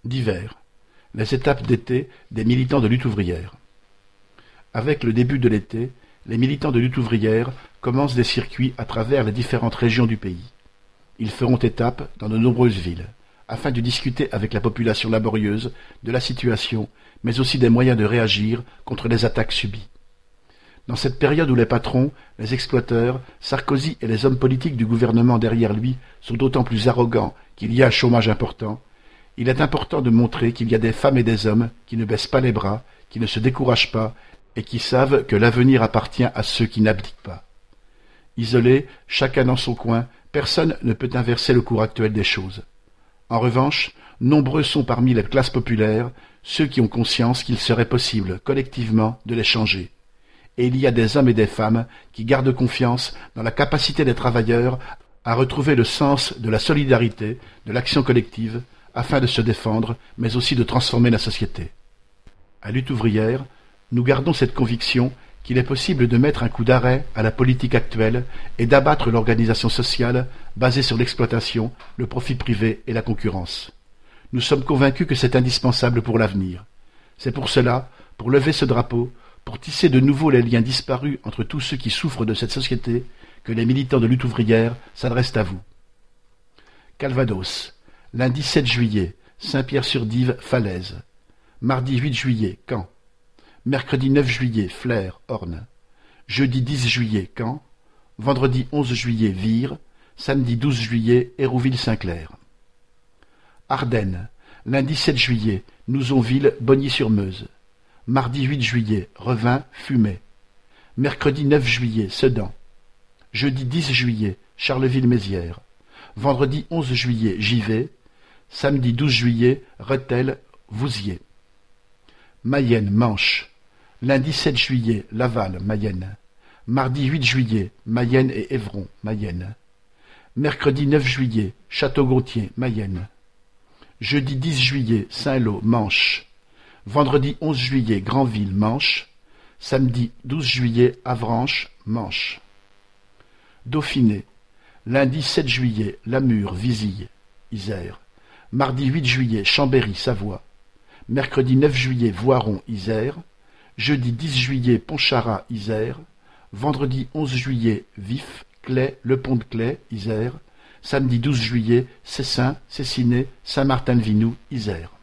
D'hiver. Les étapes d'été des militants de lutte ouvrière. Avec le début de l'été, les militants de lutte ouvrière commencent des circuits à travers les différentes régions du pays. Ils feront étape dans de nombreuses villes, afin de discuter avec la population laborieuse de la situation, mais aussi des moyens de réagir contre les attaques subies. Dans cette période où les patrons, les exploiteurs, Sarkozy et les hommes politiques du gouvernement derrière lui sont d'autant plus arrogants qu'il y a un chômage important, il est important de montrer qu'il y a des femmes et des hommes qui ne baissent pas les bras, qui ne se découragent pas et qui savent que l'avenir appartient à ceux qui n'abdiquent pas. Isolés, chacun dans son coin, personne ne peut inverser le cours actuel des choses. En revanche, nombreux sont parmi les classes populaires ceux qui ont conscience qu'il serait possible, collectivement, de les changer. Et il y a des hommes et des femmes qui gardent confiance dans la capacité des travailleurs à retrouver le sens de la solidarité, de l'action collective, afin de se défendre, mais aussi de transformer la société. À Lutte ouvrière, nous gardons cette conviction qu'il est possible de mettre un coup d'arrêt à la politique actuelle et d'abattre l'organisation sociale basée sur l'exploitation, le profit privé et la concurrence. Nous sommes convaincus que c'est indispensable pour l'avenir. C'est pour cela, pour lever ce drapeau, pour tisser de nouveau les liens disparus entre tous ceux qui souffrent de cette société, que les militants de lutte ouvrière s'adressent à vous. Calvados. Lundi 7 juillet, Saint-Pierre-sur-Dive, Falaise. Mardi 8 juillet, Caen. Mercredi 9 juillet, Flers, Orne. Jeudi 10 juillet, Caen. Vendredi 11 juillet, Vire. Samedi 12 juillet, Hérouville-Saint-Clair. Ardennes. Lundi 7 juillet, Nouzonville, Bogny-sur-Meuse. Mardi 8 juillet, Revin, Fumay. Mercredi 9 juillet, Sedan. Jeudi 10 juillet, Charleville-Mézières. Vendredi 11 juillet, Givet. Samedi 12 juillet, Rethel, Vouziers. Mayenne, Manche. Lundi 7 juillet, Laval, Mayenne. Mardi 8 juillet, Mayenne et Évron, Mayenne. Mercredi 9 juillet, Château-Gontier, Mayenne. Jeudi 10 juillet, Saint-Lô, Manche. Vendredi 11 juillet, Granville, Manche. Samedi 12 juillet, Avranches, Manche. Dauphiné. Lundi 7 juillet, Lamure, Vizille, Isère. Mardi 8 juillet, Chambéry, Savoie. Mercredi 9 juillet, Voiron, Isère. Jeudi 10 juillet, Pontcharrat, Isère. Vendredi 11 juillet, Vif, Claye, Le Pont de Claye, Isère. Samedi 12 juillet, Cessin, Cessiné, Saint-Martin-de-Vinoux, Isère.